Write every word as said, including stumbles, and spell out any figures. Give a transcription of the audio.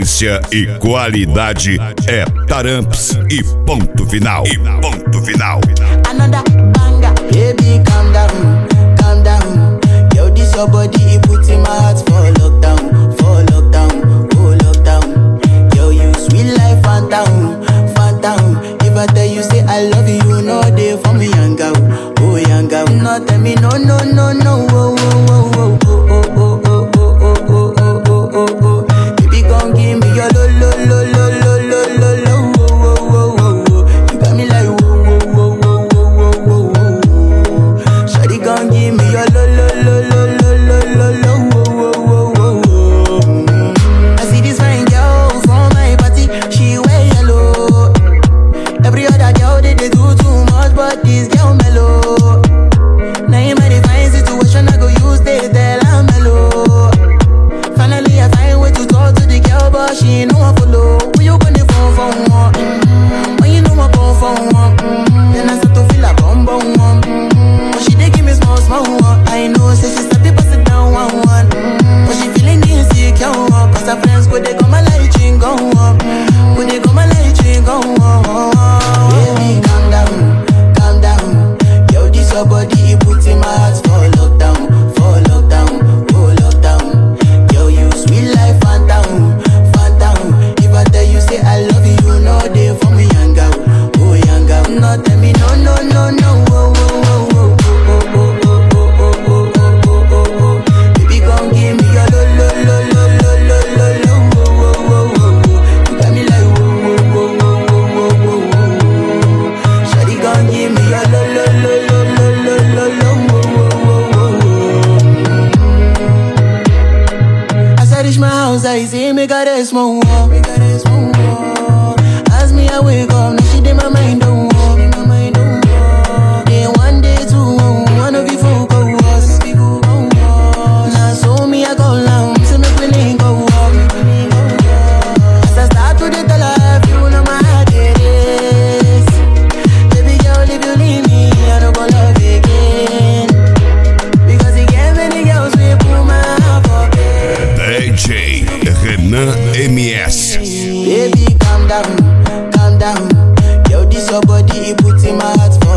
Essência e qualidade é Taramps e ponto final. E ponto final. Another banger, baby, calm down, calm down. Yo, this your body, it puts in my heart for lockdown, for lockdown, oh lockdown. Yo, you sweet life, phantom, phantom. If I tell you say I love you, you know they for me, young girl, oh young girl. No, tell me no, no, no, no, oh, oh, oh, oh, oh, oh, oh, oh, oh, oh, oh, oh, oh, oh. Baby, gon' give me your lo, lo, lo, lo, lo, lo, lo, lo, oh, oh, oh, oh. You got me like whoa, whoa, whoa, whoa, whoa, whoa, whoa. Shawty gon' give me your lo, lo, lo, lo, lo, lo, lo, lo, oh, oh, oh, oh. I see this fine girl from my party, she wear yellow. Every other girl they, they do too much, but this girl mellow. Now in my divine situation, I go use they tell I'm mellow. Finally I find way to talk to the girl, but she ain't no one follow. When you gonna phone for one? Mm-hmm. When you know I come for one? Mm-hmm. Then I start to feel a bum bum one. Mm-hmm. But she dey give me small small one. I know say she start to pass it down one one. Mm-hmm. But she feeling insecure one. Cause her friends go they come and light ching go on. Go they come and light ching go on. Baby calm down, calm down. Yo, this your body, it puts in my heart for lockdown, for lockdown, oh lockdown. Yo, you sweet life, phantom, phantom. If I tell you say I love you, you know they for me, young girl, oh young girl. No, tell me no, no, no, no, oh, oh, oh, oh, oh, oh, oh, oh, oh, oh, oh, oh, oh. Baby, gon' give me your lo, lo, lo, lo, lo, lo, lo, lo, oh, oh, oh, oh. You got me like whoa, whoa, whoa, whoa, whoa, whoa, whoa. Shawty gon' give me your lo, lo, lo, lo, lo, lo, lo, lo, oh, oh, oh, oh. As I reach my house, I see me got a small wall, me got a small wall. As me I wake up, now she did my mind don't walk, my mind don't walk. Day one, day two, one of you folk go us. Now so me I go down, so me we link go walk. As I start to the tell her, you know my heart it is. Baby girl, if you leave me, I don't go love again. Because you get many girls we put my heart for bed. D J Renan M S. Baby, calm down, calm down. Yo, this your body, it puts in my heart for